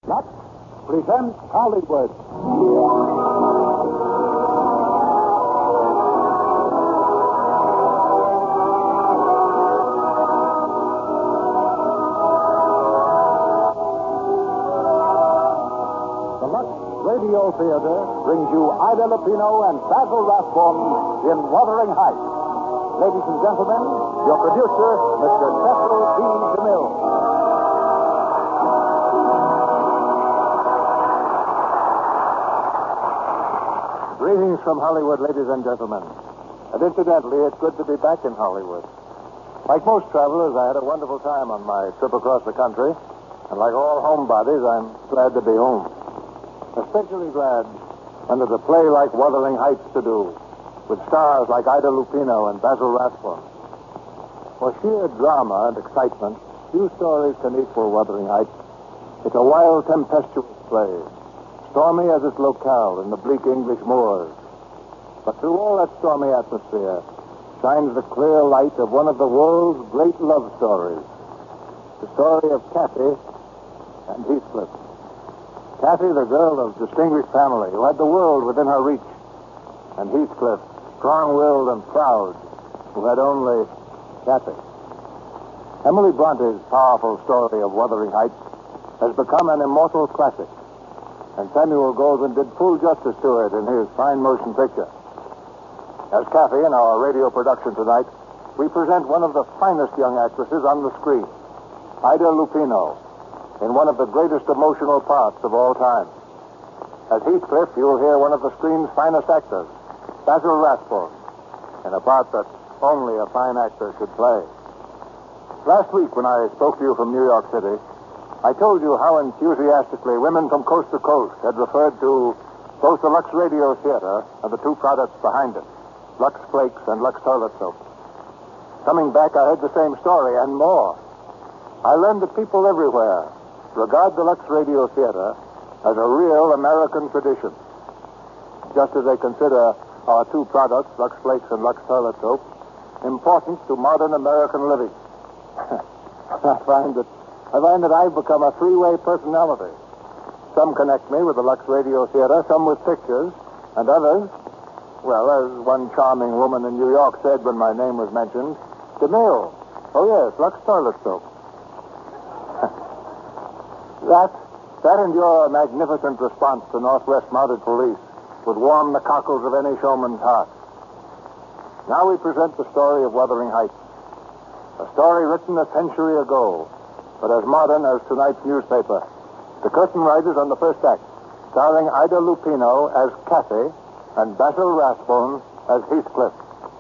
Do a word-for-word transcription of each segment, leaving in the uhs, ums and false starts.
Lux presents Hollywood. The Lux Radio Theater brings you Ida Lupino and Basil Rathbone in Wuthering Heights. Ladies and gentlemen, your producer, Mister Cecil B. DeMille. Greetings from Hollywood, ladies and gentlemen. And incidentally, it's good to be back in Hollywood. Like most travelers, I had a wonderful time on my trip across the country. And like all homebodies, I'm glad to be home. Especially glad when there's a play like Wuthering Heights to do, with stars like Ida Lupino and Basil Rathbone. For sheer drama and excitement, few stories can equal Wuthering Heights. It's a wild, tempestuous play, stormy as its locale in the bleak English moors. But through all that stormy atmosphere shines the clear light of one of the world's great love stories, the story of Kathy and Heathcliff. Kathy, the girl of distinguished family who had the world within her reach, and Heathcliff, strong-willed and proud, who had only Kathy. Emily Bronte's powerful story of Wuthering Heights has become an immortal classic, and Samuel Goldwyn did full justice to it in his fine motion picture. As Kathy in our radio production tonight, we present one of the finest young actresses on the screen, Ida Lupino, in one of the greatest emotional parts of all time. As Heathcliff, you'll hear one of the screen's finest actors, Basil Rathbone, in a part that only a fine actor should play. Last week, when I spoke to you from New York City, I told you how enthusiastically women from coast to coast had referred to both the Lux Radio Theater and the two products behind it, Lux Flakes and Lux Toilet Soap. Coming back, I heard the same story and more. I learned that people everywhere regard the Lux Radio Theater as a real American tradition, just as they consider our two products, Lux Flakes and Lux Toilet Soap, important to modern American living. I find that I find that I've become a three-way personality. Some connect me with the Lux Radio Theater, some with pictures, and others, well, as one charming woman in New York said when my name was mentioned, DeMille. Oh, yes, Lux Toilet Soap. that, that and your magnificent response to Northwest Mounted Police would warm the cockles of any showman's heart. Now we present the story of Wuthering Heights, a story written a century ago, but as modern as tonight's newspaper. The curtain rises on the first act, starring Ida Lupino as Kathy and Basil Rathbone as Heathcliff.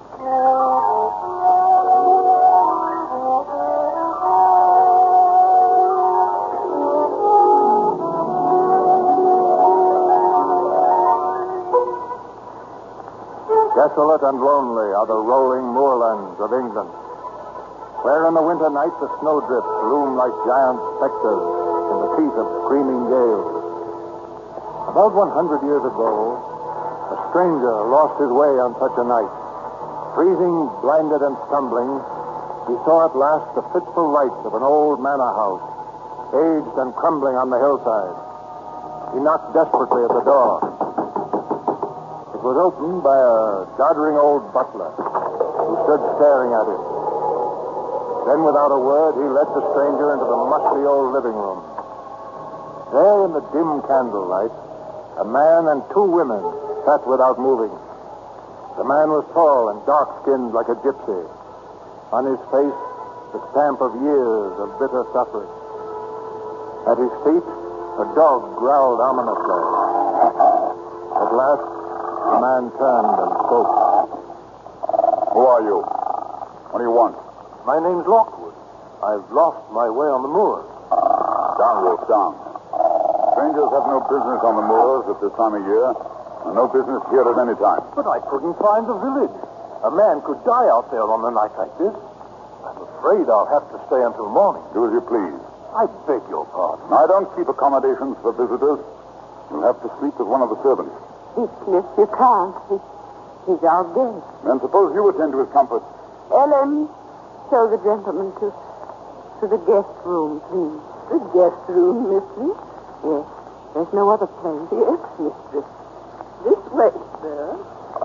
Desolate and lonely are the rolling moorlands of England, where in the winter night the snowdrifts loom like giant specters in the teeth of screaming gales. About one hundred years ago, a stranger lost his way on such a night. Freezing, blinded, and stumbling, he saw at last the fitful lights of an old manor house, aged and crumbling on the hillside. He knocked desperately at the door. It was opened by a doddering old butler who stood staring at him. Then, without a word, he led the stranger into the musty old living room. There, in the dim candlelight, a man and two women sat without moving. The man was tall and dark-skinned like a gypsy. On his face, the stamp of years of bitter suffering. At his feet, a dog growled ominously. At last, the man turned and spoke. Who are you? What do you want? My name's Lockwood. I've lost my way on the moors. Down, Wolf, down. Strangers have no business on the moors at this time of year, and no business here at any time. But I couldn't find the village. A man could die out there on a night like this. I'm afraid I'll have to stay until morning. Do as you please. I beg your pardon. I don't keep accommodations for visitors. You'll have to sleep with one of the servants. Heathcliff, you can't. He, he's our guest. Then suppose you attend to his comfort. Ellen, show the gentleman to to the guest room, please. The guest room, mistress. Yes. There's no other place. Yes, mistress. This way, sir.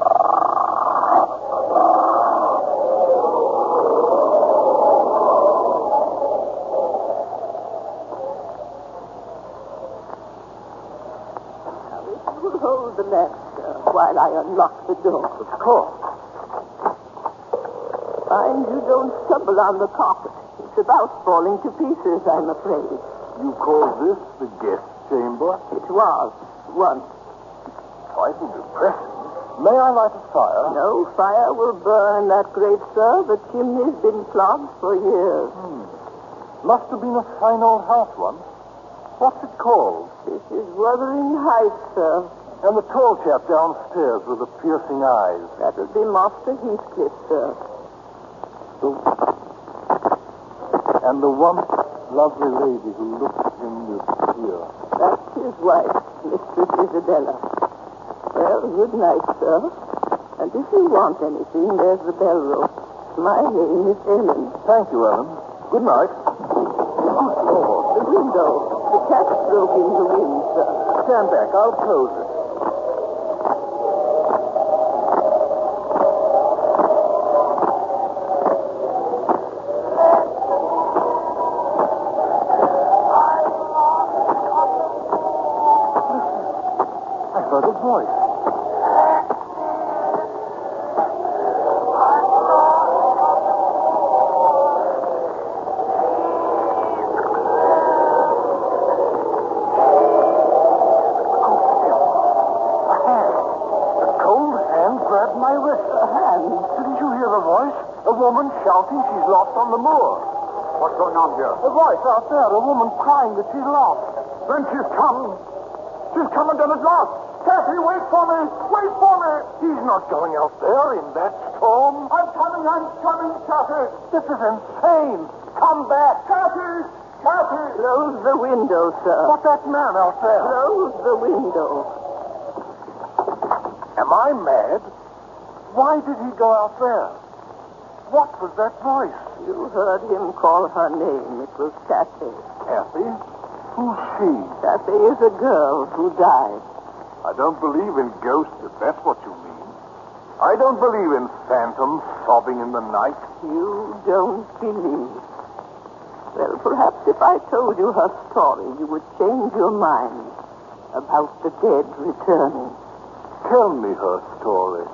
Now, if you will hold the lamp, sir, while I unlock the door. Of course. Mind you don't stumble on the carpet. It's about falling to pieces, I'm afraid. You call this the guest chamber? It was, once. Quite depressing. May I light a fire? No fire will burn that grate, sir. The chimney's been clogged for years. Hmm. Must have been a fine old house once. What's it called? This is Wuthering Heights, sir. And the tall chap downstairs with the piercing eyes. That'll be Master Heathcliff, sir. The... And the one lovely lady who looked at him with fear. That's his wife, Mistress Isabella. Well, good night, sir. And if you want anything, there's the bell rope. My name is Ellen. Thank you, Ellen. Good night. Oh, the window. The cat's broke in the wind, sir. Stand back. I'll close it. I heard a voice. A woman shouting she's lost on the moor. What's going on here? A voice out there, a woman crying that she's lost. Then she's come. She's come and done it last. Kathy, wait for me. Wait for me. He's not going out there in that storm. I'm coming. I'm coming, Kathy. This is insane. Come back. Kathy. Kathy. Close the window, sir. What's that man out there? Close the window. Am I mad? Why did he go out there? What was that voice? You heard him call her name. It was Kathy. Kathy? Who's she? Kathy is a girl who died. I don't believe in ghosts, if that's what you mean. I don't believe in phantoms sobbing in the night. You don't believe. Well, perhaps if I told you her story, you would change your mind about the dead returning. Tell me her story.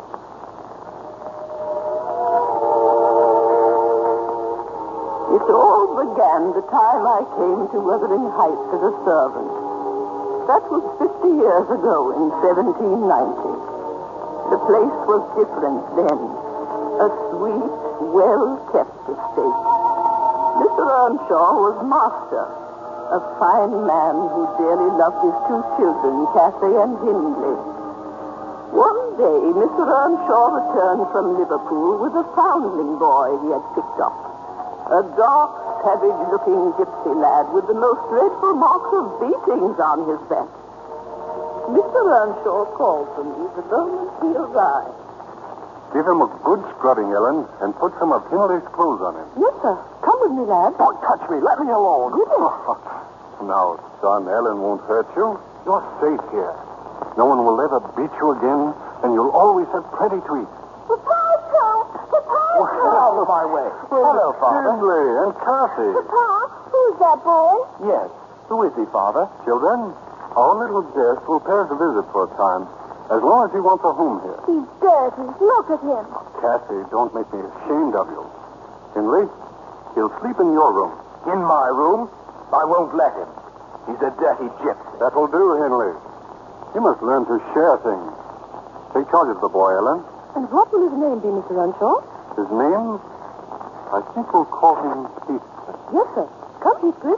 It all began the time I came to Wuthering Heights as a servant. That was fifty years ago in seventeen ninety. The place was different then. A sweet, well-kept estate. Mister Earnshaw was master, a fine man who dearly loved his two children, Cathy and Hindley. One day, Mister Earnshaw returned from Liverpool with a foundling boy he had picked up. A dark, savage-looking gypsy lad with the most dreadful marks of beatings on his back. Mister Earnshaw called for me the moment he arrived. Give him a good scrubbing, Ellen, and put some of Hindley's clothes on him. Yes, sir. Come with me, lad. Don't touch me. Let me alone. Goodness. Now, son, Ellen won't hurt you. You're safe here. No one will ever beat you again, and you'll always have plenty to eat. Papa's home. Papa's Oh, get out of my way. Hello, Father. Hindley and Kathy. Papa, who's that boy? Yes. Who is he, Father? Children, our little guest will pay us a visit for a time, as long as he wants a home here. He's dirty. Look at him. Kathy, don't make me ashamed of you. Hindley, he'll sleep in your room. In my room? I won't let him. He's a dirty gypsy. That will do, Hindley. You must learn to share things. Take charge of the boy, Ellen. And what will his name be, Mister Earnshaw? His name? I think we'll call him Heathcliff. Yes, sir. Come, Heathcliff.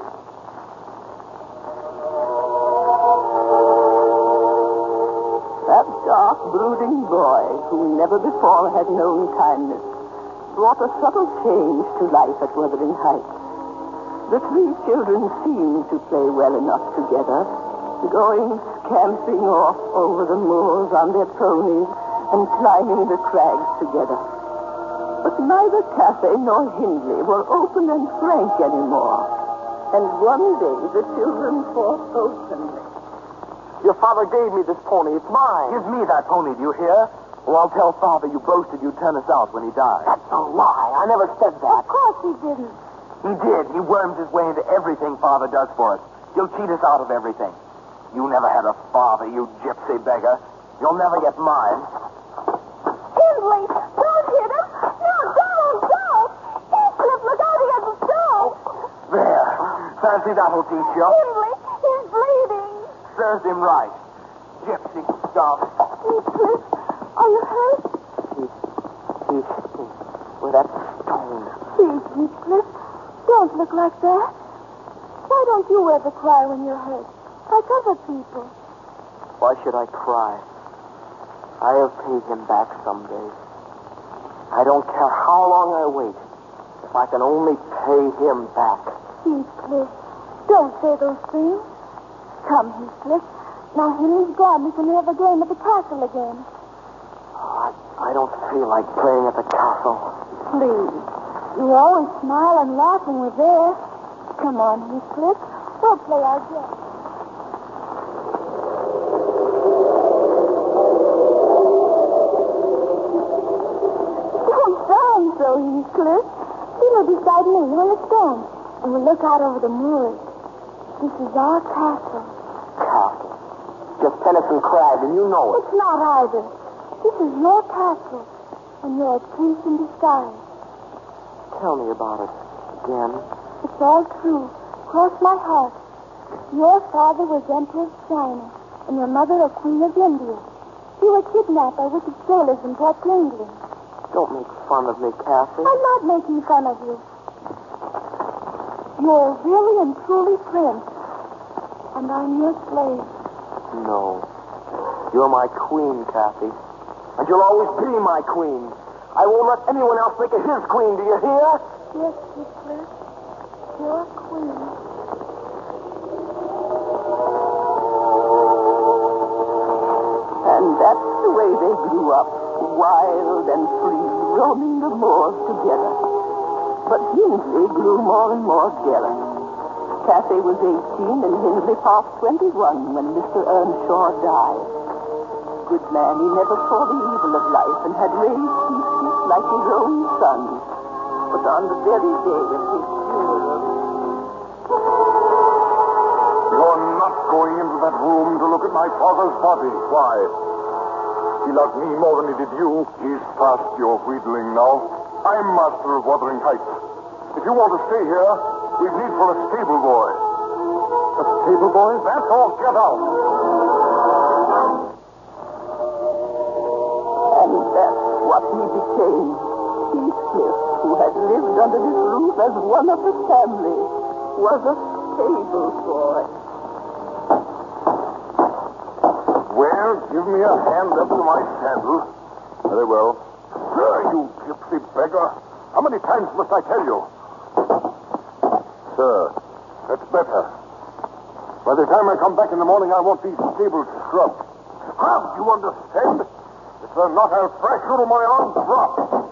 That dark, brooding boy, who never before had known kindness, brought a subtle change to life at Wuthering Heights. The three children seemed to play well enough together, going scampering off over the moors on their ponies and climbing the crags together. But neither Cathy nor Hindley were open and frank anymore. And one day the children fought openly. Your father gave me this pony. It's mine. Give me that pony, do you hear? Or I'll tell Father you boasted you'd turn us out when he died. That's a lie. I never said that. Of course he didn't. He did. He worms his way into everything Father does for us. He'll cheat us out of everything. You never had a father, you gypsy beggar. You'll never get mine. Hindley, don't hit him. No, don't, don't. Heathcliff, look out, he has a stone. There. Fancy that'll teach you. Hindley, he's bleeding. Serves him right. Gypsy stuff. Heathcliff, are you hurt? He, he hit me with that stone. Please, Heathcliff, don't look like that. Why don't you ever cry when you're hurt, like other people? Why should I cry? I'll pay him back someday. I don't care how long I wait, if I can only pay him back. Heathcliff, don't say those things. Come, Heathcliff. Now Henry's gone. We can have a game at the castle again. Oh, I, I don't feel like playing at the castle. Please. You always smile and laugh when we're there. Come on, Heathcliff. We'll play our game. Don't frown so, Heathcliff. You will beside me on the stone, and we'll look out over the moors. This is our castle. Castle? Just Tennyson Crag, and you know it. It's not either. This is your castle, and you're a prince in disguise. Tell me about it again. It's all true. Cross my heart. Your father was Emperor of China, and your mother a Queen of India. You were kidnapped by wicked sailors and brought to England. Don't make fun of me, Cassie. I'm not making fun of you. You're really and truly prince, and I'm your slave. No. You're my queen, Cassie. And you'll always be my queen. I won't let anyone else make her his queen, do you hear? Yes, Heathcliff. Your queen. And that's the way they grew up, wild and free, roaming the moors together. But Hindley grew more and more jealous. Cathy was eighteen and Hindley past twenty-one when Mister Earnshaw died. Good man, he never saw the evil of life and had raised Heathcliff like his own son. But on the very day of his funeral... You're not going into that room to look at my father's body. Why? He loved me more than he did you. He's past your wheedling now. I'm master of Wuthering Heights. If you want to stay here, we need for a stable boy. A stable boy? That's all. Get out. And that's what he became. Heathcliff, who had lived under this roof as one of the family, was a stable boy. Well, give me a hand up to my saddle. Very well. Sir, you gypsy beggar. How many times must I tell you? Sir, that's better. By the time I come back in the morning, I want these stables scrubbed. Scrubbed, you understand? If they're not, I'll thrash you to my arm drop.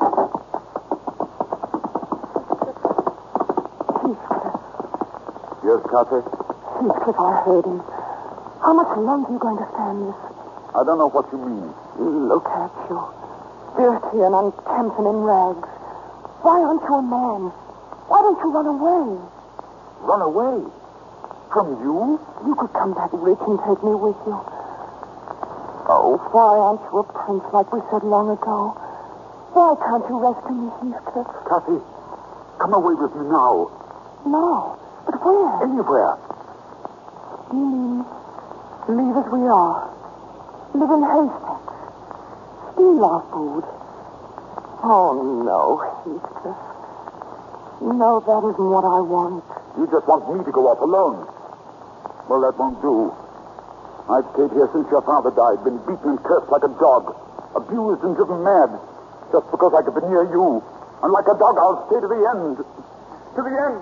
Heathcliff. Yes, Cathy? Heathcliff, I heard him. How much longer are you going to stand this? I don't know what you mean. Look at you. Dirty and unkempt and in rags. Why aren't you a man? Why don't you run away? Run away? From you? You could come back rich and take me with you. Oh, why aren't you a prince like we said long ago? Why can't you rescue me, Heathcliff? Cathy, come away with me now. No, but where? Anywhere. You mean leave as we are? Live in haystacks? Steal our food? Oh, no, Heathcliff. No, that isn't what I want. You just want me to go off alone. Well, that won't do. I've stayed here since your father died, been beaten and cursed like a dog, abused and driven mad, just because I could be near you. And like a dog, I'll stay to the end. To the end.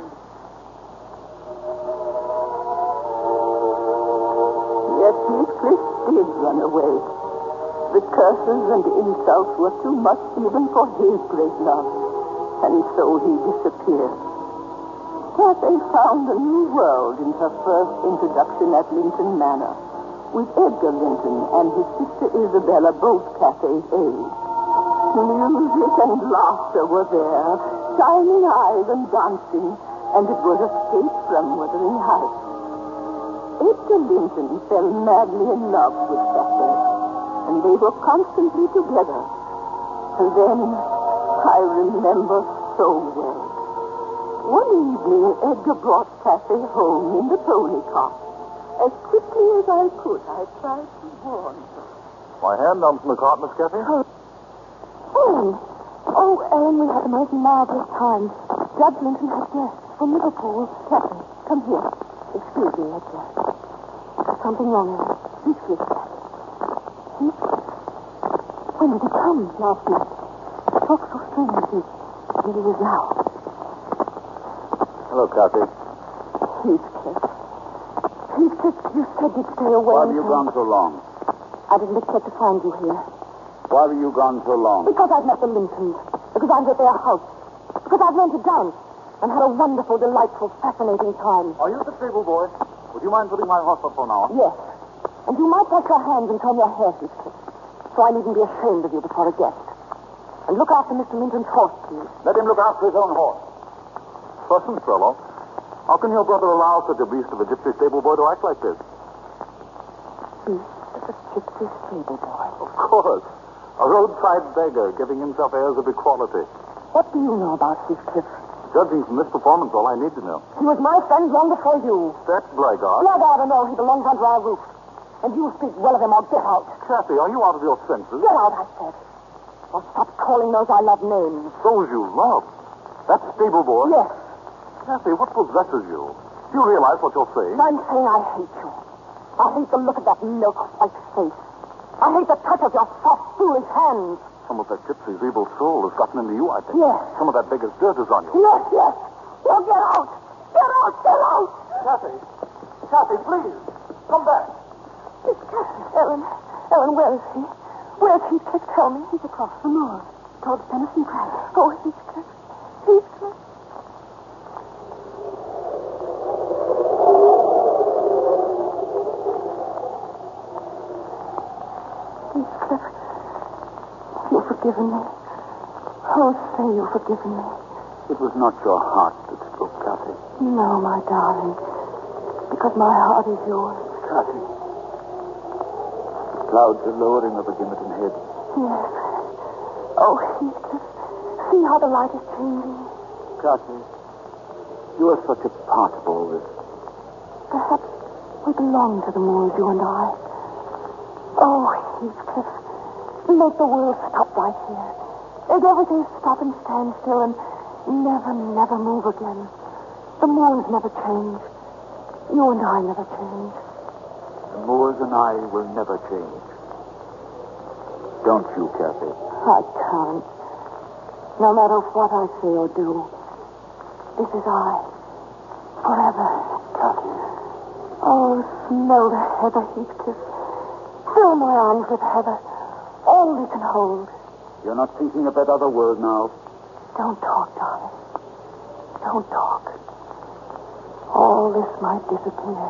Yet Heathcliff did run away. The curses and insults were too much even for his great love, and so he disappeared. Cathy found a new world in her first introduction at Linton Manor, with Edgar Linton and his sister Isabella, both Cathy's age. Music and laughter were there, shining eyes and dancing, and it was escape from Wuthering Heights. Edgar Linton fell madly in love with Cathy, and they were constantly together. And then I remember so well. One evening, Edgar brought Cathy home in the pony cart. As quickly as I could, I tried to warn her. My hand numbs in the cart, Miss Cathy. Oh, Ellen. Oh, Ellen, we had a most marvelous time. Judge Linton has guests from Liverpool. Cathy, come here. Excuse me, Edgar. There's something wrong here. Heathcliff. Heathcliff? When did he come? Last night. Talk so strangely. Here he is now. Hello, Cathy. Heathcliff. Heathcliff, you said you'd stay away. Why have you gone so long? I didn't expect to find you here. Why have you gone so long? Because I've met the Lintons. Because I was at their house. Because I've learned to dance. And had a wonderful, delightful, fascinating time. Are you the stable boy? Would you mind putting my horse up for an hour? Yes. And you might wash your hands and comb your hair, Heathcliff. So I needn't be ashamed of you before a guest. And look after Mister Linton's horse, please. Let him look after his own horse. Pleasant fellow. How can your brother allow such a beast of a gypsy stable boy to act like this? Beast of a gypsy stable boy? Of course. A roadside beggar giving himself airs of equality. What do you know about Heathcliff? Judging from this performance, all I need to know. He was my friend long before you. That blackguard? Blackguard or no, he belongs under our roof. And you speak well of him or get out. Cathy, are you out of your senses? Get out, I said. Or stop calling those I love names. Those you love? That stable boy? Yes. Cathy, what possesses you? Do you realize what you're saying? I'm saying I hate you. I hate the look of that milk-white face. I hate the touch of your soft, foolish hands. Some of that gypsy's evil soul has gotten into you, I think. Yes. Some of that beggar's dirt is on you. Yes, yes. Well, get out. Get out, get out. Cathy. Cathy, please. Come back. It's Cathy. Ellen. Ellen, where is he? Where's Heathcliff? Tell me. He's across the moor. Towards Tennyson Crag. Oh, Heathcliff. Heathcliff. Heathcliff. You've forgiven me. Oh, say you've forgiven me. It was not your heart that spoke, Cathy. No, my darling. Because my heart is yours. Cathy. The clouds are lowering over Gimmerton Head. Yes. Oh, Heathcliff. See how the light is changing. Cathy, you are such a part of all this. Perhaps we belong to the moors, you and I. Oh, Heathcliff. Make the world stop right here. Make everything stop and stand still and never, never move again. The moors never change. You and I never change. The moors and I will never change. Don't you, Cathy? I can't. No matter what I say or do, this is I. Forever. Cathy. Oh, smell the heather, Heathcliff. Fill my arms with heather. All we can hold. You're not thinking of that other world now. Don't talk, darling. Don't talk. All this might disappear.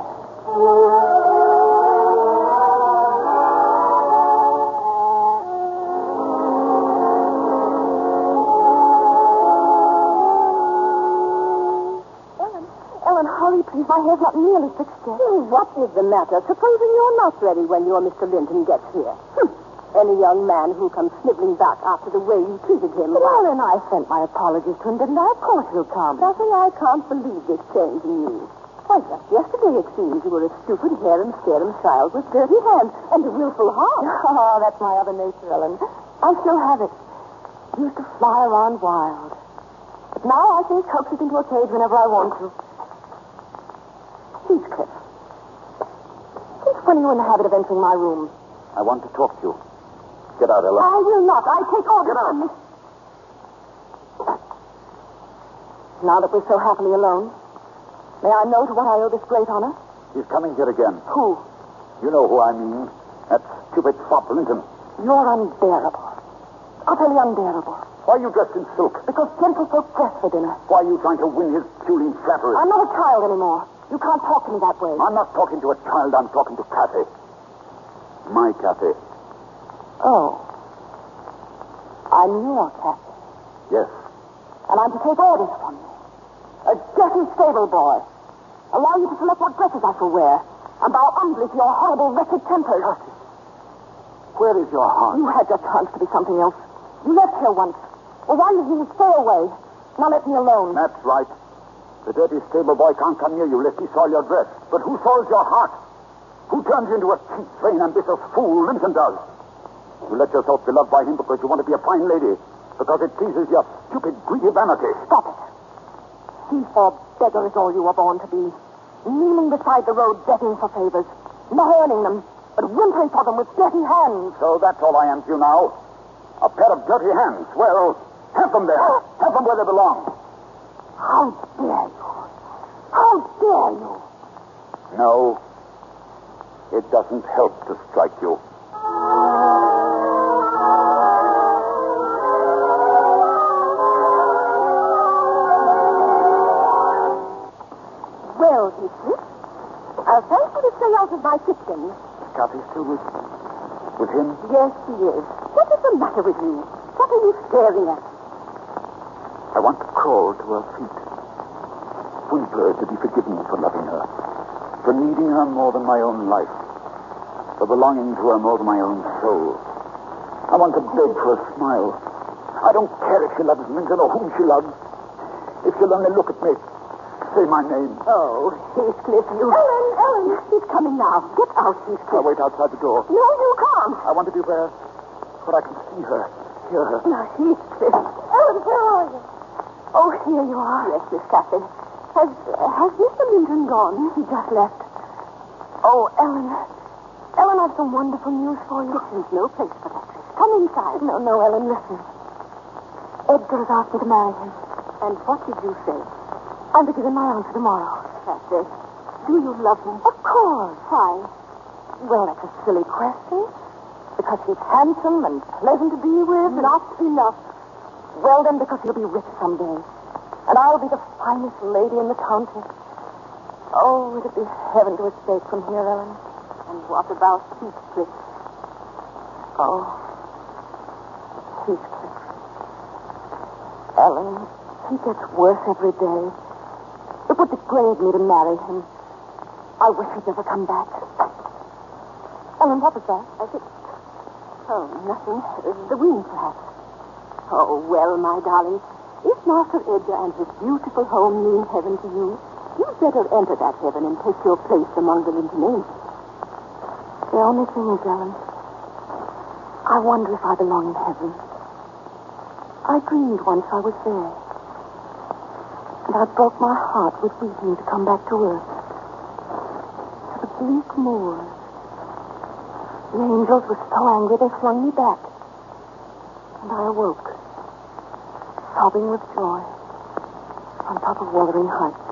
Ellen, Ellen, hurry, please. My hair's not nearly fixed yet. Hmm, what is the matter? Supposing you're not ready when your Mister Linton gets here. Hm. Any young man who comes sniveling back after the way you treated him. But Ellen, I sent my apologies to him, didn't I? Of course he'll come. Cathy, I can't believe this change in you. Why, just yesterday it seems you were a stupid, harum-scarum child with dirty hands and a willful heart. Oh, that's my other nature, Ellen. I still have it. Used to fly around wild. But now I can coax it into a cage whenever I want to. Heathcliff. Since when are you in the habit of entering my room? I want to talk to you. Get out, Ella. I will not. I take orders Get out. from Miss... Now that we're so happily alone, may I know to what I owe this great honor? He's coming here again. Who? You know who I mean. That stupid fop Linton. You're unbearable. Utterly unbearable. Why are you dressed in silk? Because gentlefolk dress for dinner. Why are you trying to win his puling flattery? I'm not a child anymore. You can't talk to me that way. I'm not talking to a child. I'm talking to Kathy. My Kathy. Oh. I'm your Kathy. Yes. And I'm to take orders from you. A dirty stable boy. Allow you to select what dresses I shall wear. And bow humbly to your horrible, wretched tempers. Where is your heart? You had your chance to be something else. You left here once. Well, why did you stay away? Now let me alone. That's right. The dirty stable boy can't come near you lest he soil your dress. But who soils your heart? Who turns you into a cheap, vain, ambitious fool? Linton does. You let yourself be loved by him because you want to be a fine lady. Because it pleases your stupid, greedy vanity. Stop it. Seesaw beggar is all you were born to be. Kneeling beside the road, begging for favors. Not earning them, but whimpering for them with dirty hands. So that's all I am to you now. A pair of dirty hands. Well, have them there. Have them where they belong. How dare you? How dare you? No. It doesn't help to strike you. Well, Heathcliff, uh, thank you to stay out of my kitchen. Kathy still with, with him? Yes, she is. What is the matter with you? What are you staring at? I want to crawl to her feet. Whimper to be forgiven for loving her, for needing her more than my own life, for belonging to her more than my own soul. I want to beg for a smile. I don't care if she loves Linton or whom she loves. If she'll only look at me, say my name. Oh, Heathcliff, you... Ellen, Ellen, she's coming now. Get out, Heathcliff. I'll wait outside the door. No, you can't. I want to be where, where I can see her, hear her. Now, Heathcliff. Ellen, where are you? Oh, here you are. Yes, Miss Cathy. Has, uh, has Mister Linton gone? He just left. Oh, Ellen. Ellen, I've some wonderful news for you. This is no place for that. Come inside. No, no, Ellen, listen. Edgar has asked me to marry him. And what did you say? I'm to give him my answer tomorrow. Cathy, do you love him? Of course. Why? Well, that's a silly question. Because he's handsome and pleasant to be with. Not enough. Well, then, because he'll be rich someday. And I'll be the finest lady in the county. Oh, it'd be heaven to escape from here, Ellen. And what about Heathcliff? Oh, Heathcliff. Ellen, he gets worse every day. It would degrade me to marry him. I wish he'd never come back. Ellen, what was that? I think... Oh, nothing. The wind, perhaps. Oh, well, my darling, if Master Edgar and his beautiful home mean heaven to you, you'd better enter that heaven and take your place among the Linton angels. The only thing is, Ellen, I wonder if I belong in heaven. I dreamed once I was there. And I broke my heart with weeping to come back to earth. To the bleak moors. The angels were so angry they flung me back. And I awoke, sobbing with joy, on top of Wuthering Heights.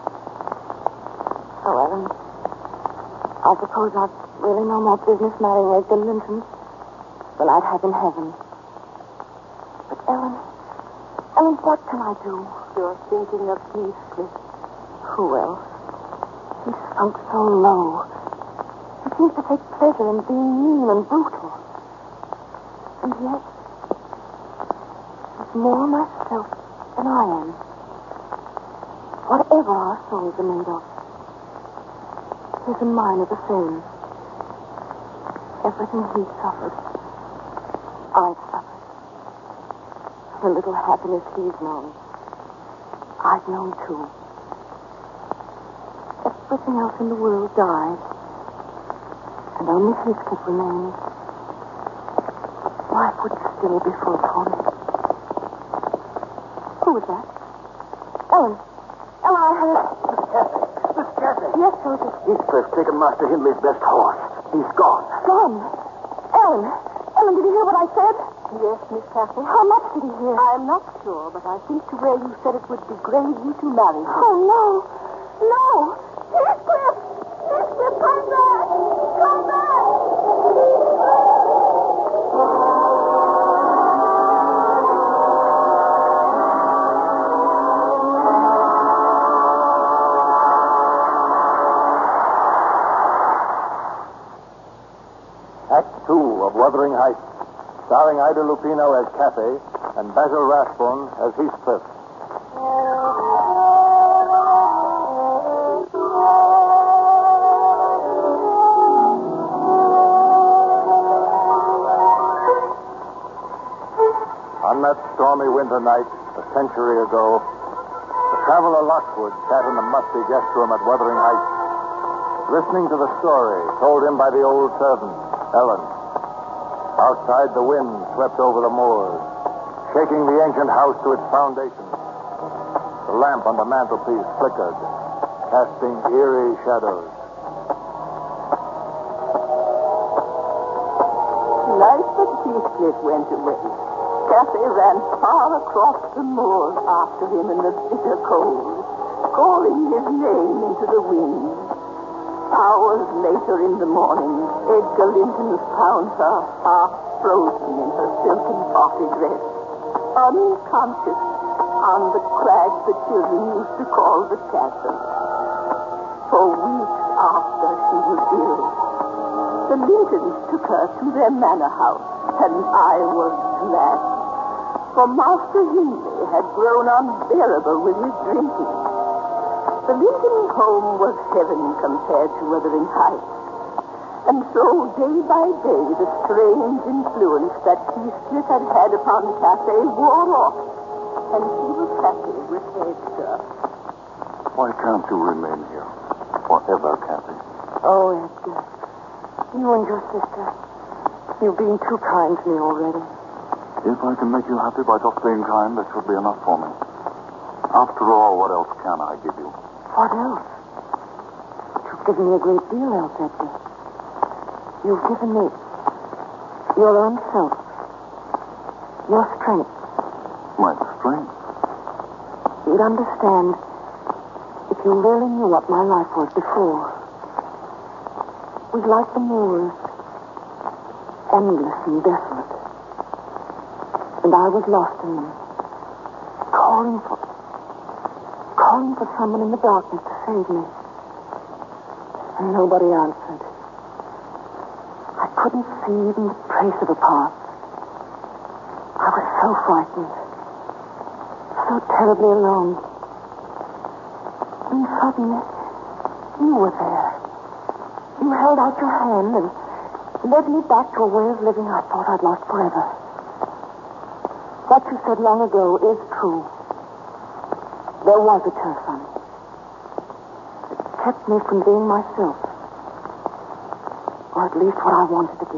Oh, Ellen, I suppose I've really no more business marrying Edgar Linton than I'd have in heaven. But, Ellen, Ellen, what can I do? You're thinking of Heathcliff. Who else? He's sunk so low. He seems to take pleasure in being mean and brutal. And yet... more myself than I am. Whatever our souls are made of, his and mine are the same. Everything he suffered, I've suffered. The little happiness he's known, I've known too. Everything else in the world died, and only Heathcliff remained. Life would still be full for me. Who was that? Ellen. Ellen, I heard... Miss Cathy. Miss Cathy. Yes, Joseph. Heathcliff's taken Master Hindley's best horse. He's gone. Gone. Ellen. Ellen, did you hear what I said? Yes, Miss Cathy. How much did he hear? I'm not sure, but I think to where you said it would degrade you to marry him. Oh, no. No. Heathcliff! Heathcliff, come back! Come back! Wuthering Heights, starring Ida Lupino as Kathy and Basil Rathbone as Heathcliff. On that stormy winter night, a century ago, the traveler Lockwood sat in the musty guest room at Wuthering Heights, listening to the story told him by the old servant, Ellen. Outside, the wind swept over the moors, shaking the ancient house to its foundations. The lamp on the mantelpiece flickered, casting eerie shadows. Night that Heathcliff went away, Kathy ran far across the moor after him in the bitter cold, calling his name into the wind. Hours later in the morning, Edgar Linton found her half frozen in her silken party dress, unconscious on the crag the children used to call the castle. For weeks after she was ill, the Lintons took her to their manor house, and I was glad. For Master Hindley had grown unbearable with his drinking. The Linton home was heaven compared to Wuthering Heights. And so, day by day, the strange influence that Heathcliff had had upon Kathy wore off, and she was happy with Edgar. Why can't you remain here forever, Kathy? Oh, Edgar. You and your sister. You've been too kind to me already. If I can make you happy by just being kind, that should be enough for me. After all, what else can I give you? What else? You've given me a great deal else, Edgar. You've given me your own self, your strength. My strength? You'd understand if you really knew what my life was before. It was like the moors, endless and desolate. And I was lost in them, calling for, calling for someone in the darkness to save me. And nobody answered. I couldn't see even the trace of a path. I was so frightened, so terribly alone. And suddenly, you were there. You held out your hand and led me back to a way of living I thought I'd lost forever. What you said long ago is true. There was a curse on it. It kept me from being myself. Or at least what I wanted to be.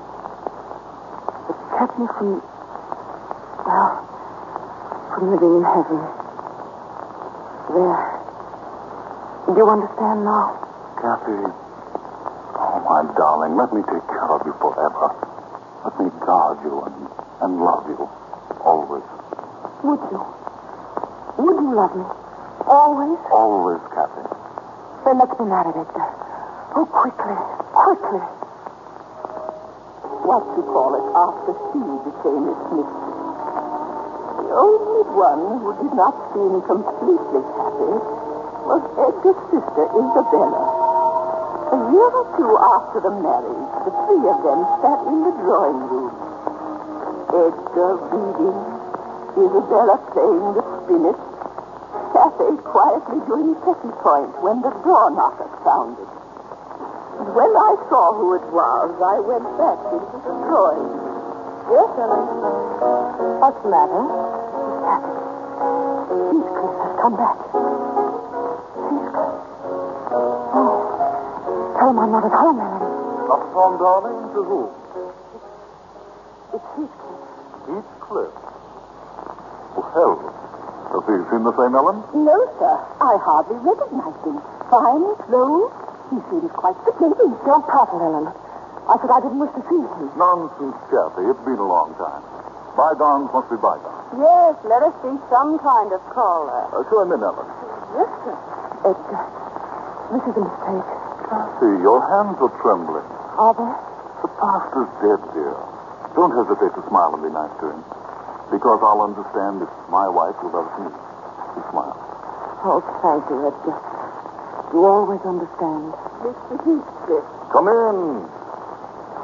It kept me from, well, from living in heaven. There. Do you understand now? Kathy, oh, my darling, let me take care of you forever. Let me guard you and, and love you. Always. Would you? Would you love me? Always? Always, Kathy. Then let's be married, Edgar. Oh, quickly. Quickly. What you call it after she became his mistress. The only one who did not seem completely happy was Edgar's sister, Isabella. A year or two after the marriage, the three of them sat in the drawing room. Edgar reading, Isabella playing the spinet, Kathy quietly doing petty point when the door knocker sounded. And when I saw who it was, I went back into the drawing room. Yes, Ellen? What's the matter? It's Kathy. Heathcliff has come back. Heathcliff. Oh. Tell him I'm not at home, Ellen. Not from, darling? To whom? It's Heathcliff. Heathcliff. Well, has he seen the same Ellen? No, sir. I hardly recognize him. Fine clothes. He seems quite fatiguing. Don't prattle, Ellen. I said I didn't wish to see him. Nonsense, Kathy. It's been a long time. Bygones must be bygones. Yes, let us be some kind of caller. Uh, show him in, Ellen. Yes, sir. Edgar, this is a mistake. Kathy, your hands are trembling. Are they? The past is dead, dear. Don't hesitate to smile and be nice to him. Because I'll understand if my wife who loves me. You smile. Oh, thank you, Edgar. You always understand. Mister Heathcliff. Come in.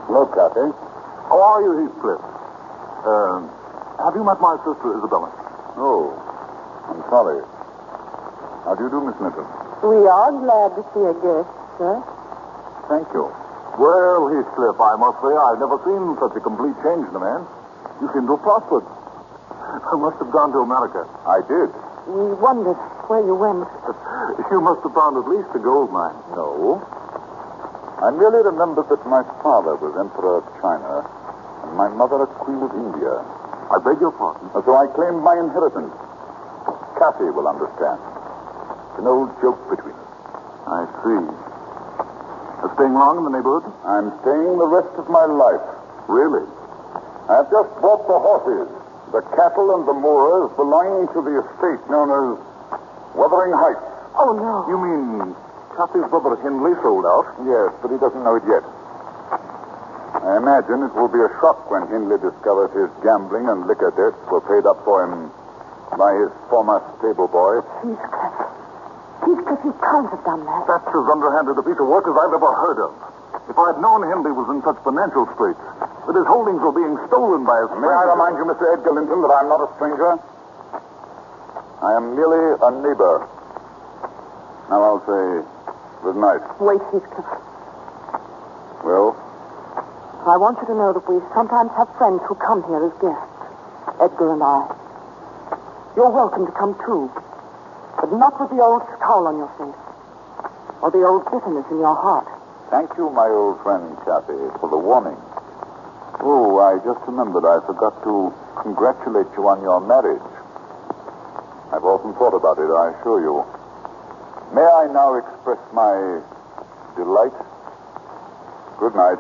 Hello, Kathy. How are you, Heathcliff? Uh, have you met my sister, Isabella? Oh, I'm sorry. How do you do, Miss Linton? We are glad to see a guest, sir. Thank you. Well, Heathcliff, I must say I've never seen such a complete change in a man. You seem to have prospered. I must have gone to America. I did. We wondered where you went. You must have found at least a gold mine. No. I merely remembered that my father was Emperor of China and my mother a Queen of India. I beg your pardon. So I claimed my inheritance. Kathy will understand. It's an old joke between us. I see. Uh, staying long in the neighborhood? I'm staying the rest of my life. Really? I've just bought the horses, the cattle and the moors belonging to the estate known as Wuthering Heights. Oh, no. You mean Kathy's brother Hindley sold out? Yes, but he doesn't know it yet. I imagine it will be a shock when Hindley discovers his gambling and liquor debts were paid up for him by his former stable boy. Heathcliff. Heathcliff, you can't have done that. That's as underhanded a piece of work as I've ever heard of. If I'd known Hindley was in such financial straits, that his holdings were being stolen by his May I remind you, Mister Edgar Linton, that I'm not a stranger? I am merely a neighbor. Now I'll say good night. Wait, Heathcliff. Well? I want you to know that we sometimes have friends who come here as guests. Edgar and I. You're welcome to come too. But not with the old scowl on your face. Or the old bitterness in your heart. Thank you, my old friend Kathy, for the warning. Oh, I just remembered I forgot to congratulate you on your marriage. I've often thought about it, I assure you. May I now express my delight? Good night.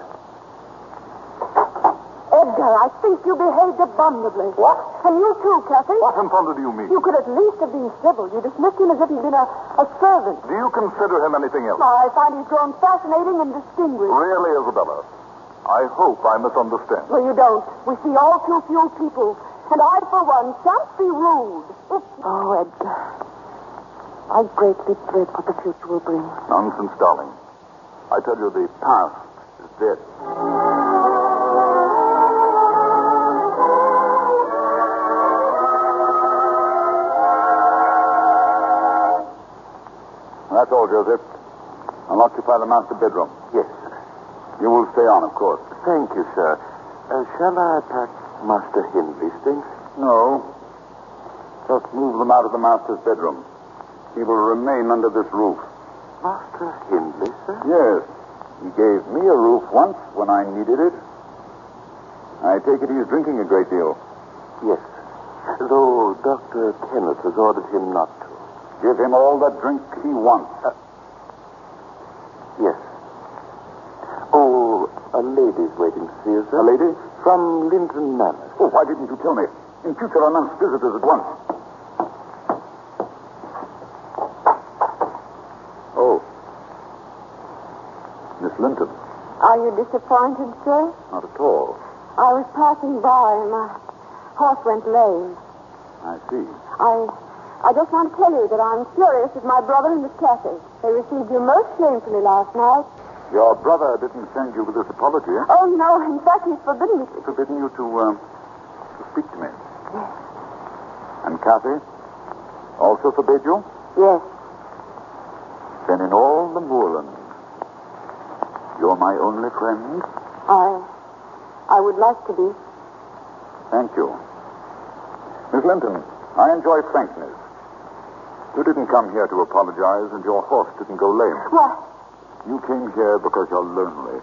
Edgar, I think you behaved abominably. What? And you too, Kathy. What in thunder do you mean? You could at least have been civil. You dismissed him as if he'd been a, a servant. Do you consider him anything else? I find he's grown fascinating and distinguished. Really, Isabella? I hope I misunderstand. No, you don't. We see all too few people. And I, for one, shan't be rude. If... Oh, Edgar. I greatly dread what the future will bring. Nonsense, darling. I tell you, the past is dead. That's all, Joseph. I'll occupy the master bedroom. Yes. You will stay on, of course. Thank you, sir. Uh, shall I pack Master Hindley's things? No. Just move them out of the master's bedroom. He will remain under this roof. Master Hindley, sir? Yes. He gave me a roof once when I needed it. I take it he's drinking a great deal. Yes. Though Doctor Kenneth has ordered him not to. Give him all the drink he wants. Uh, yes. Oh, a lady's waiting to see you, sir. A lady? From Linton Manor. Oh, why didn't you tell me? In future, announce visitors at once. Oh. Miss Linton. Are you disappointed, sir? Not at all. I was passing by and my horse went lame. I see. I I just want to tell you that I'm furious with my brother and Miss Kathy. They received you most shamefully last night. Your brother didn't send you with this apology, eh? Oh, no. In fact, he's forbidden me to... Forbidden you to, uh, to speak to me. Yes. And Kathy also forbade you? Yes. Then in all the moorland, you're my only friend? I... I would like to be. Thank you. Miss Linton, I enjoy frankness. You didn't come here to apologize, and your horse didn't go lame. What? You came here because you're lonely.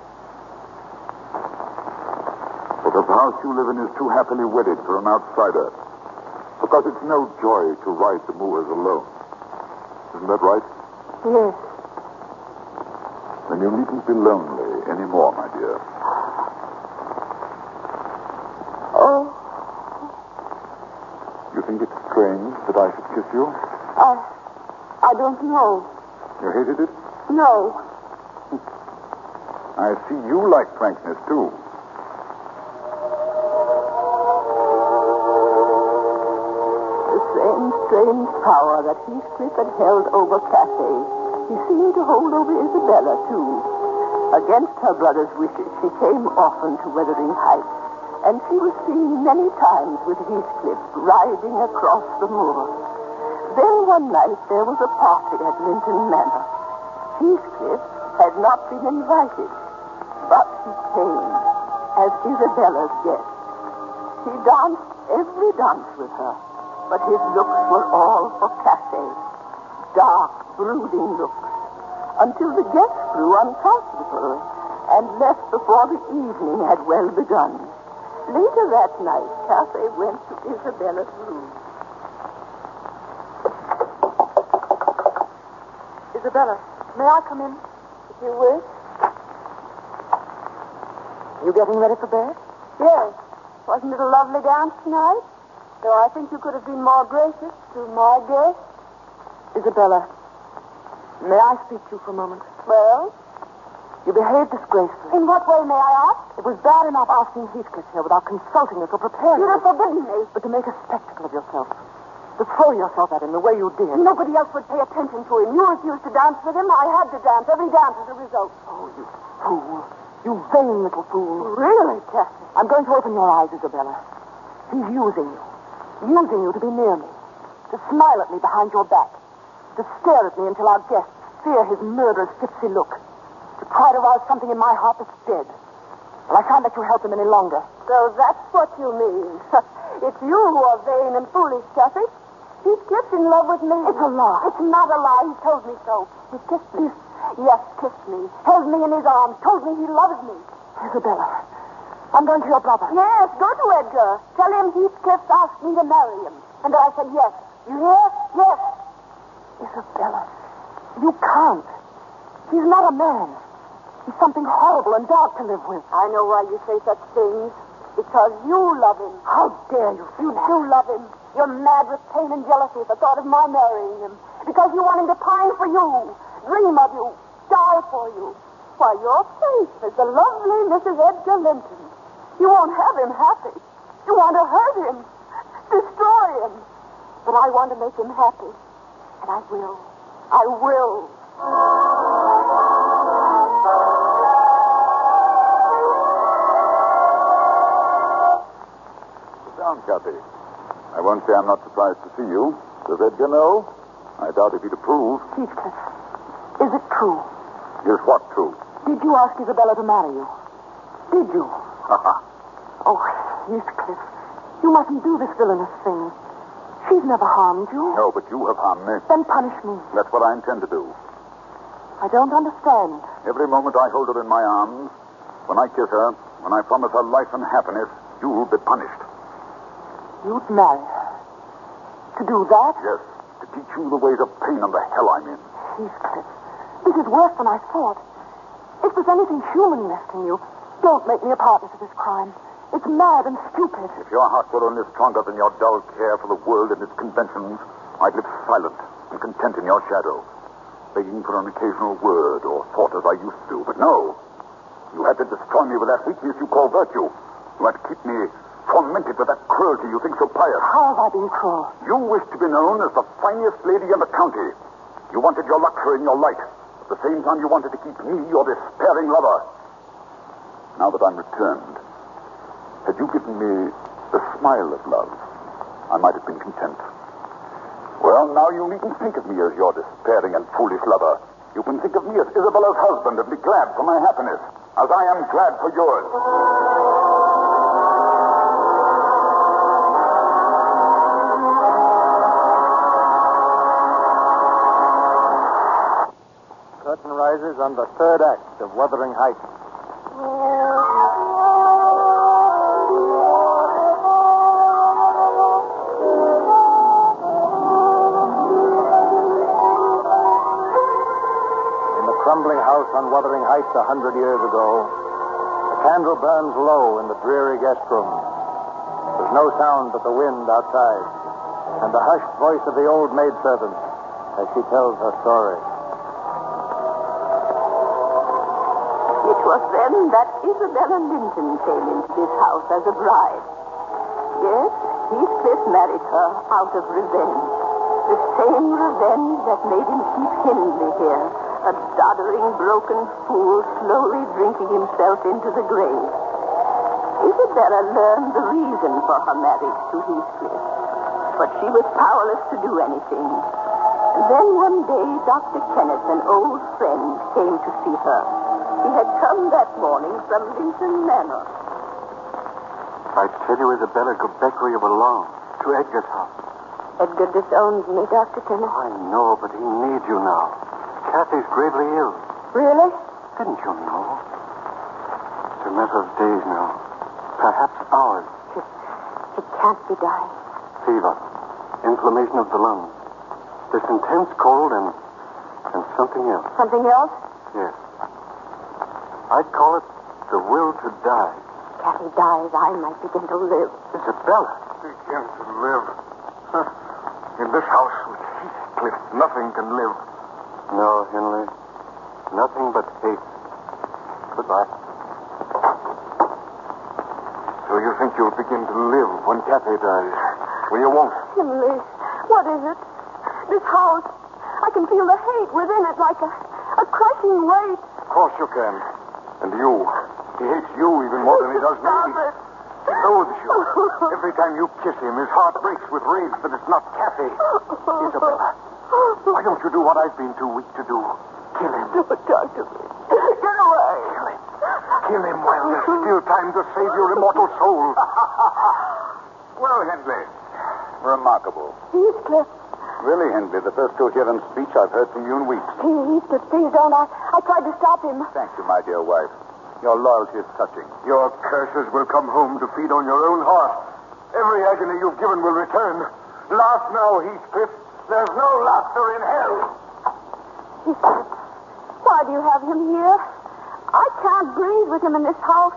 Because the house you live in is too happily wedded for an outsider. Because it's no joy to ride the moors alone. Isn't that right? Yes. Then you needn't be lonely anymore, my dear. Oh. You think it's strange that I should kiss you? I... I don't know. You hated it? No. I see you like frankness, too. The same strange power that Heathcliff had held over Kathy, he seemed to hold over Isabella, too. Again Against her brother's wishes, she came often to Wuthering Heights, and she was seen many times with Heathcliff riding across the moor. Then one night there was a party at Linton Manor. Heathcliff had not been invited, but he came as Isabella's guest. He danced every dance with her, but his looks were all for Cathay. Dark, brooding looks, until the guests grew uncomfortable and left before the evening had well begun. Later that night, Cathay went to Isabella's room. Isabella, may I come in? If you wish. You getting ready for bed? Yes. Wasn't it a lovely dance tonight? Though I think you could have been more gracious to my guest. Isabella, may I speak to you for a moment? Well? You behaved disgracefully. In what way, may I ask? It was bad enough asking Heathcliff here without consulting us or preparing You'd us. have forbidden me. But to make a spectacle of yourself, to throw yourself at him the way you did. Nobody else would pay attention to him. You refused to dance with him. I had to dance. Every dance was a result. Oh, you fool. You vain little fool. Really, Cathy? I'm going to open your eyes, Isabella. He's using you. Using you to be near me. To smile at me behind your back. To stare at me until our guests fear his murderous, gypsy look. To try to rouse something in my heart that's dead. Well, I can't let you help him any longer. So that's what you mean. It's you who are vain and foolish, Cathy. Heathcliff's in love with me. It's a lie. It's not a lie. He told me so. He kissed me. Yes, kissed me. Held me in his arms. Told me he loves me. Isabella, I'm going to your brother. Yes, go to Edgar. Tell him Heathcliff asked me to marry him. And that I said yes. You hear? Yes. Isabella, you can't. He's not a man. He's something horrible and dark to live with. I know why you say such things. Because you love him. How dare you? You do love him. You're mad with pain and jealousy at the thought of my marrying him. Because you want him to pine for you, dream of you, die for you. Why, your face is the lovely Missus Edgar Linton. You won't have him happy. You want to hurt him, destroy him. But I want to make him happy. And I will. I will. Sit down, Cathy. I won't say I'm not surprised to see you. Does Edgar know? I doubt if he'd approve. Heathcliff, is it true? Is what true? Did you ask Isabella to marry you? Did you? Ha Oh, Heathcliff, you mustn't do this villainous thing. She's never harmed you. No, but you have harmed me. Then punish me. That's what I intend to do. I don't understand. Every moment I hold her in my arms, when I kiss her, when I promise her life and happiness, you'll be punished. You'd marry her. To do that? Yes, to teach you the ways of pain and the hell I'm in. Heathcliff, this is worse than I thought. If there's anything human left in you, don't make me a partner to this crime. It's mad and stupid. If your heart were only stronger than your dull care for the world and its conventions, I'd live silent and content in your shadow, begging for an occasional word or thought as I used to. But no, you had to destroy me with that weakness you call virtue. You had to keep me tormented with that cruelty you think so pious. How have I been cruel? You wished to be known as the finest lady in the county. You wanted your luxury and your light. At the same time, you wanted to keep me, your despairing lover. Now that I'm returned, had you given me the smile of love, I might have been content. Well, now you needn't think of me as your despairing and foolish lover. You can think of me as Isabella's husband and be glad for my happiness, as I am glad for yours. Curtain rises on the third act of Wuthering Heights. Crumbling house on Wuthering Heights a hundred years ago, the candle burns low in the dreary guest room. There's no sound but the wind outside and the hushed voice of the old maidservant as she tells her story. It was then that Isabella Linton came into this house as a bride. Yes, Heathcliff married her out of revenge. The same revenge that made him keep Hindley here, A doddering, broken fool slowly drinking himself into the grave. Isabella learned the reason for her marriage to Heathcliff, but she was powerless to do anything. And then one day, Doctor Kenneth, an old friend, came to see her. He had come that morning from Linton Manor. I tell you, Isabella, go back where you belong, to Edgar's house. Edgar disowns me, Doctor Kenneth. I know, but he needs you now. Kathy's gravely ill. Really? Didn't you know? It's a matter of days now. Perhaps hours. She, she can't be dying. Fever. Inflammation of the lungs. This intense cold and and something else. Something else? Yes. I'd call it the will to die. Kathy dies, I might begin to live. Isabella. Begin to live. Huh. In this house with Heathcliff, nothing can live. No, Henry. Nothing but hate. Goodbye. So you think you'll begin to live when Kathy dies? Well, you won't. Emily, what is it? This house. I can feel the hate within it like a, a crushing weight. Of course you can. And you. He hates you even more than he does me. Stop it. He loathes you. Every time you kiss him, his heart breaks with rage that it's not Kathy. Isabella, why don't you do what I've been too weak to do? Kill him. Don't talk to me. Get away. Kill him. Kill him while there's still time to save your immortal soul. Well, Hindley, remarkable. Heathcliff. Really, Hindley, the first coherent speech I've heard from you in weeks. Heathcliff, please don't. I, I tried to stop him. Thank you, my dear wife. Your loyalty is touching. Your curses will come home to feed on your own heart. Every agony you've given will return. Laugh now, Heathcliff. There's no laughter in hell. Heathcliff, why do you have him here? I can't breathe with him in this house.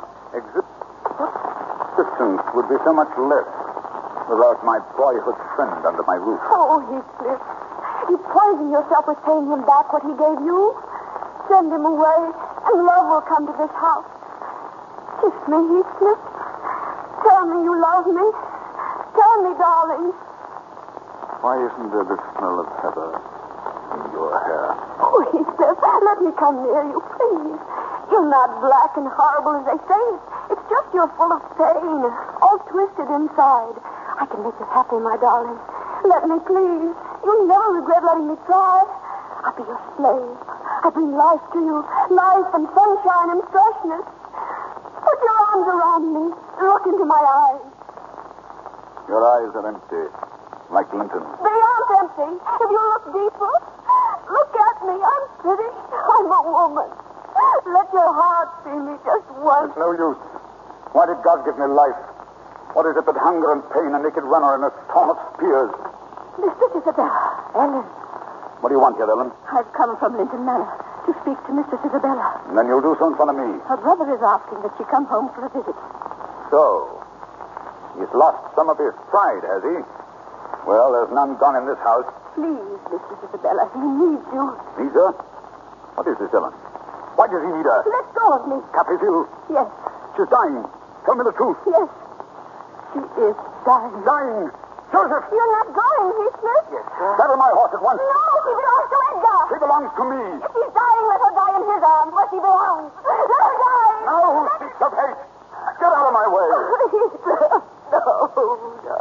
Existence would be so much less without my boyhood friend under my roof. Oh, Heathcliff, you poison yourself with paying him back what he gave you. Send him away, and love will come to this house. Kiss me, Heathcliff. Tell me you love me. Tell me, darling. Why isn't there the smell of heather in your hair? Oh, Heathcliff, let me come near you, please. You're not black and horrible as they say. It's just you're full of pain, all twisted inside. I can make you happy, my darling. Let me, please. You'll never regret letting me try. I'll be your slave. I bring life to you, life and sunshine and freshness. Put your arms around me. Look into my eyes. Your eyes are empty, like Linton. They aren't empty. If you look deeper, look at me. I'm pretty. I'm a woman. Let your heart see me just once. It's no use. Why did God give me life? What is it but hunger and pain, a naked runner and a storm of spears? Mistress Isabella. Ellen. What do you want here, Ellen? I've come from Linton Manor to speak to Mistress Isabella. And then you'll do so in front of me. Her brother is asking that she come home for a visit. So, he's lost some of his pride, has he? Well, there's none gone in this house. Please, Mistress Isabella, he needs you. Needs her? What is this, Ellen? Why does he need her? Let go of me. Kathy's ill. Yes, She's dying. Tell me the truth. yes. She is dying. Dying. Joseph! You're not going, Heathcliff. Yes, sir. Saddle my horse at once. No, she belongs to Edgar. She belongs to me. If she's dying, let her die in his arms where she belongs. Let her die. Now who speaks of hate? Get out of my way. Heathcliff. No, no.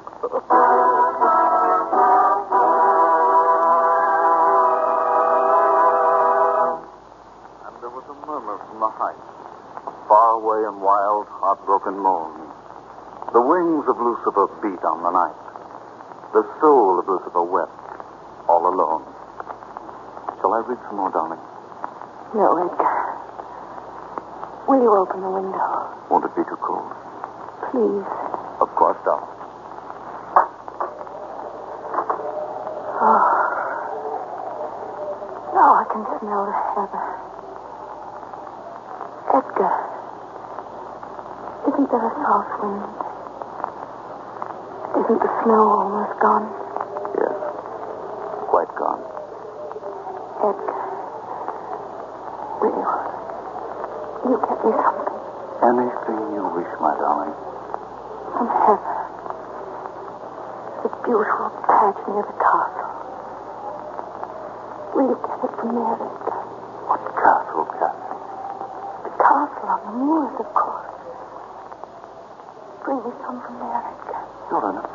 And there was a murmur from the heights, far away in wild, heartbroken moans. The wings of Lucifer beat on the night. The soul of Lucifer wept, all alone. Shall I read some more, darling? No, Edgar. Will you open the window? Won't it be too cold? Please. Of course, darling. Oh. Now I can smell the heather. Edgar. Isn't there a south wind? Isn't the snow almost gone? Yes. Quite gone. Edgar. Will you? Will you get me something? Anything you wish, my darling. Some heather. The beautiful patch near the castle. Will you get it from there, Edgar?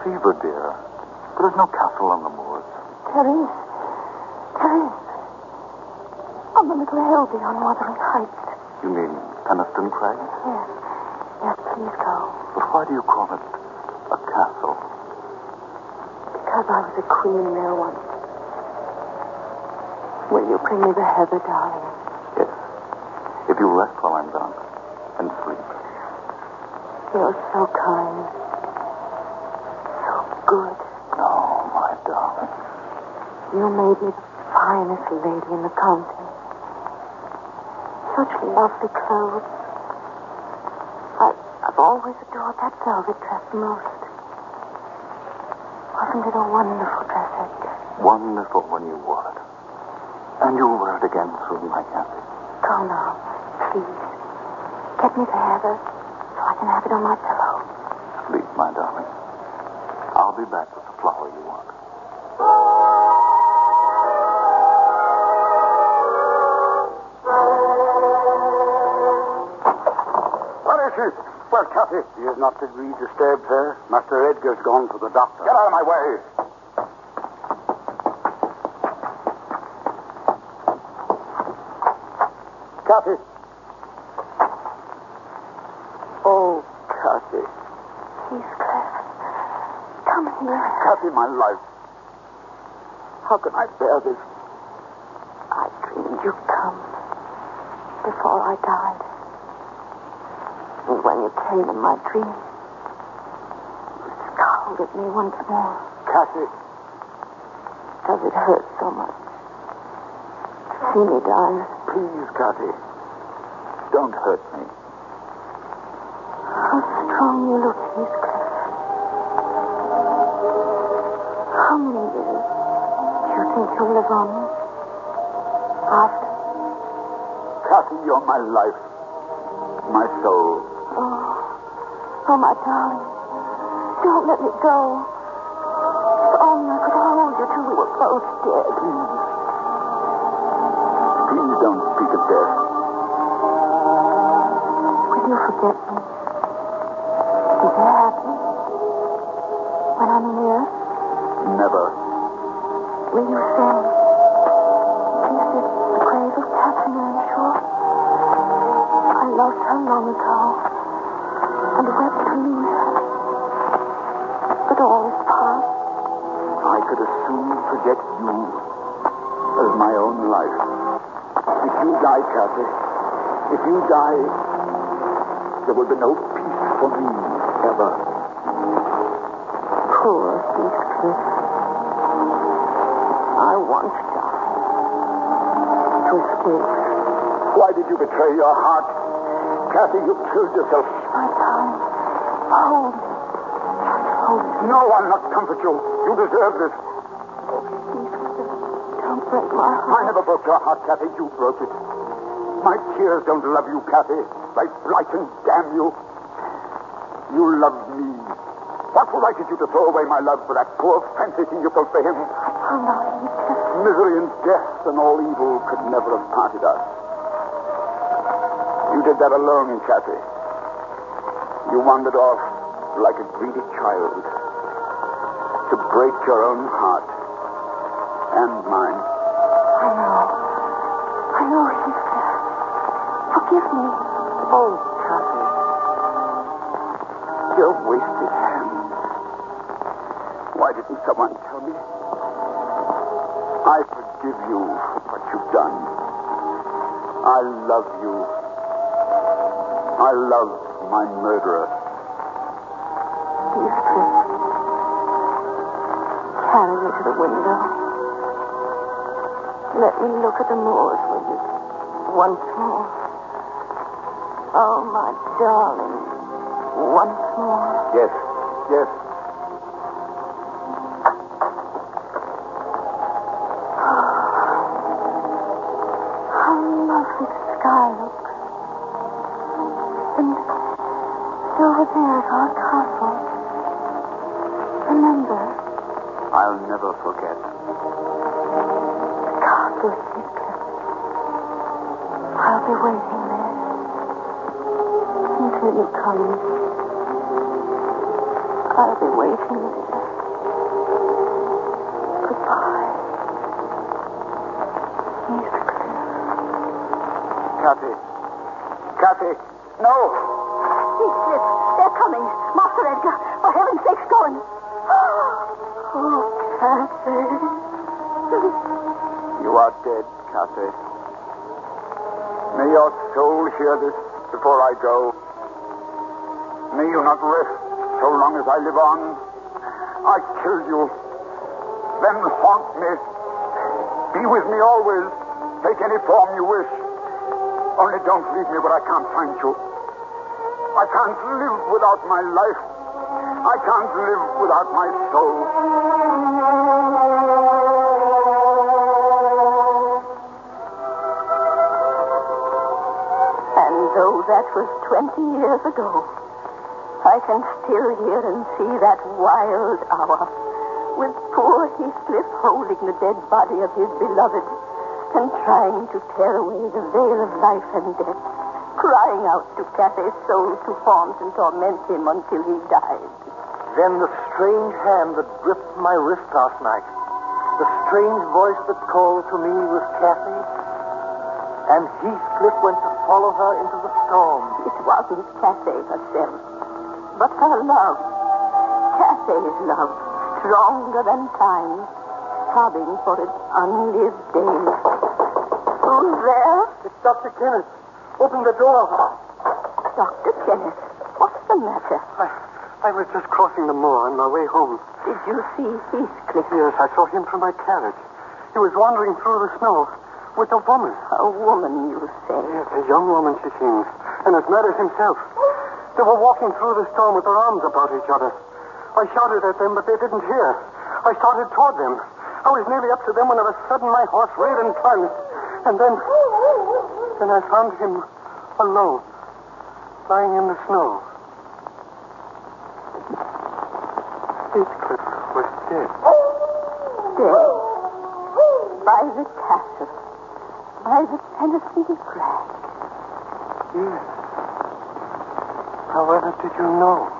fever, dear. There is no castle on the moors. There is. There is. On the little hill beyond Wuthering Heights. You mean Penistone Crag? Yes. Yes, please go. But why do you call it a castle? Because I was a queen there once. Will you bring me the heather, darling? Yes. If you rest while I'm gone. And sleep. You're so kind. So good. Oh, my darling. You made me the finest lady in the county. Such lovely clothes. I, I've always adored that velvet dress most. Wasn't it a wonderful dress, Edgar? Wonderful when you wore it. And you'll wear it again soon, my Kathy. Go now, please. Get me the heather so I can have it on my pillow. Sleep, my darling. I'll be back with the flower you want. Where is she? Where's Kathy? He is not to be disturbed, sir. Master Edgar's gone for the doctor. Get out of my way. Kathy. Oh, Kathy. Heathcliff, come here. Kathy, my life. How can I bear this? I dreamed you'd come before I died. And when you came in my dream, you scowled at me once more. Kathy. Does it hurt so much to see me die? Please, Kathy. Don't hurt me. How strong you look, Heathcliff. How many years do you think you'll live on after? Kathy, you're my life. My soul. Oh, oh, my darling. Don't let me go. If only I could hold you till we were both dead. Please. Please don't speak of death. Will you forget me? Be happy when I'm near? Never. Will you say, visit the grave of Catherine Earnshaw? I lost her long ago and wept to lose her. But all is past. I could as soon forget you as my own life. If you die, Kathy, if you die, there will be no peace for me ever. Poor Heathcliff. I want to die. To escape. Why did you betray your heart? Kathy, you killed yourself. My darling, hold me. Just hold me. No, I'll not comfort you. You deserve this. Oh, Heathcliff, don't break my I heart. never broke your heart, Kathy. You broke it. My tears don't love you, Kathy. They blight and damn you. You love me. What right did you to throw away my love for that poor fantasy you felt for him? Oh, no, Heathcliff. Misery and death and all evil could never have parted us. You did that alone, Kathy. You wandered off like a greedy child to break your own heart and mine. I know. I know, Heathcliff. Forgive me. Oh, Kathy. Your wasted hands. Why didn't someone tell me? I forgive you for what you've done. I love you. I love my murderer. Heathcliff, carry me to the window. Let me look at the moors with you once more. Oh, my darling, once more. Yes, yes. How lovely the sky looks. And over there is our castle. Remember, I'll never forget. the castle, Heathcliff. I'll be waiting there until you come. I'll be waiting there. Goodbye. Kathy. Kathy. No. Heathcliff, they're coming. Master Edgar, for heaven's sake, go and... Oh, Kathy. You are dead, Kathy. May your soul hear this before I go. May you not rest so long as I live on. I killed you. Then haunt me. Be with me always. Take any form you wish. Only don't leave me where I can't find you. I can't live without my life. I can't live without my soul. And though that was twenty years ago, I can still hear and see that wild hour, with poor Heathcliff holding the dead body of his beloved and trying to tear away the veil of life and death, crying out to Kathy's soul to haunt and torment him until he died. Then the strange hand that gripped my wrist last night, the strange voice that called to me was Kathy, and Heathcliff went to follow her into the storm. It wasn't Kathy herself, but her love. Kathy's love, stronger than time, sobbing for its unlived days. Who's there? It's Doctor Kenneth. Open the door. Doctor Kenneth, what's the matter? I, I was just crossing the moor on my way home. Did you see Heathcliff? Yes, I saw him from my carriage. He was wandering through the snow with a woman. A woman, you say? Yes, a young woman she seems, and as mad as himself. They were walking through the storm with their arms about each other. I shouted at them, but they didn't hear. I started toward them. I was nearly up to them when of a sudden my horse reared and plunged. And then, then I found him alone, lying in the snow. Heathcliff was dead. Dead? By the castle. By the Tennessee flag. Yes. However did you know?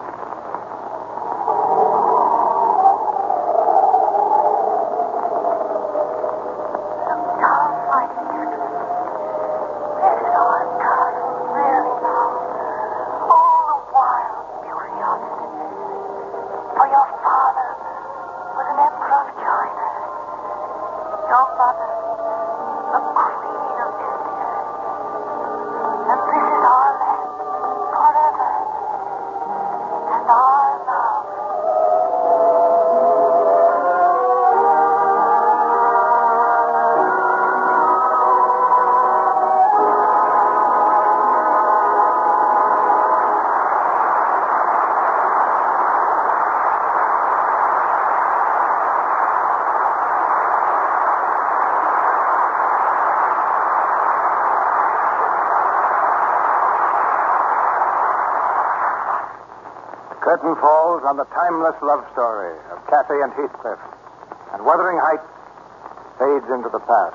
Curtain falls on the timeless love story of Kathy and Heathcliff, and Wuthering Heights fades into the past.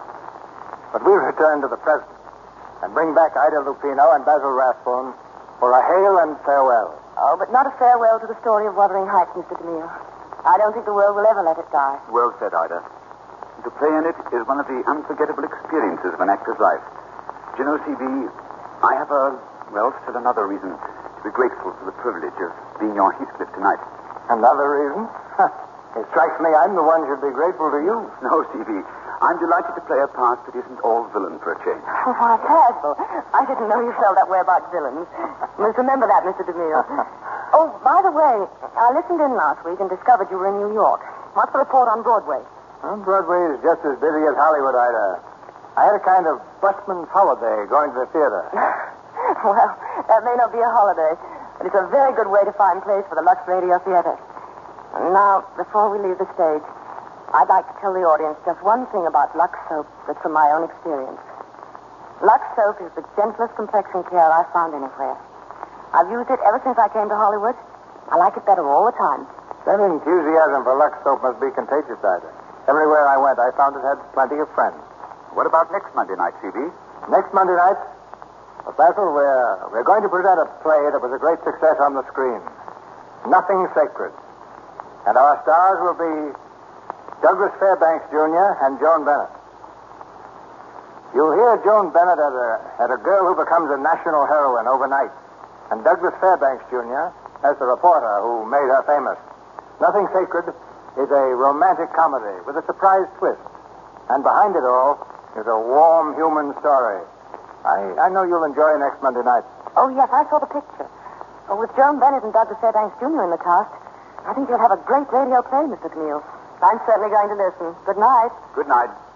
But we return to the present and bring back Ida Lupino and Basil Rathbone for a hail and farewell. Oh, but not a farewell to the story of Wuthering Heights, Mister DeMille. I don't think the world will ever let it die. Well said, Ida. To play in it is one of the unforgettable experiences of an actor's life. Do you know, C B, I have a, well, still another reason to be grateful for the privilege of being your Heathcliff tonight. Another reason? It strikes me I'm the one who should be grateful to you. No, C B, I'm delighted to play a part that isn't all villain for a change. Oh, why, Basil, I didn't know you felt that way about villains. You must remember that, Mister DeMille. Oh, by the way, I listened in last week and discovered you were in New York. What's the report on Broadway? Well, Broadway is just as busy as Hollywood, Ida. I had a kind of busman's holiday going to the theater. Well, that may not be a holiday, but it's a very good way to find place for the Lux Radio Theater. And now, before we leave the stage, I'd like to tell the audience just one thing about Lux Soap that's from my own experience. Lux Soap is the gentlest complexion care I've found anywhere. I've used it ever since I came to Hollywood. I like it better all the time. That enthusiasm for Lux Soap must be contagious, Ida. Everywhere I went, I found it had plenty of friends. What about next Monday night, C B? Next Monday night, well, Basil, we're, we're going to present a play that was a great success on the screen. Nothing Sacred. And our stars will be Douglas Fairbanks, Junior and Joan Bennett. You'll hear Joan Bennett as a, as a girl who becomes a national heroine overnight, and Douglas Fairbanks, Junior as the reporter who made her famous. Nothing Sacred is a romantic comedy with a surprise twist. And behind it all is a warm human story. I, I know you'll enjoy it next Monday night. Oh, yes, I saw the picture. Oh, with Joan Bennett and Douglas Fairbanks, Junior in the cast, I think you'll have a great radio play, Mister Camille. I'm certainly going to listen. Good night. Good night.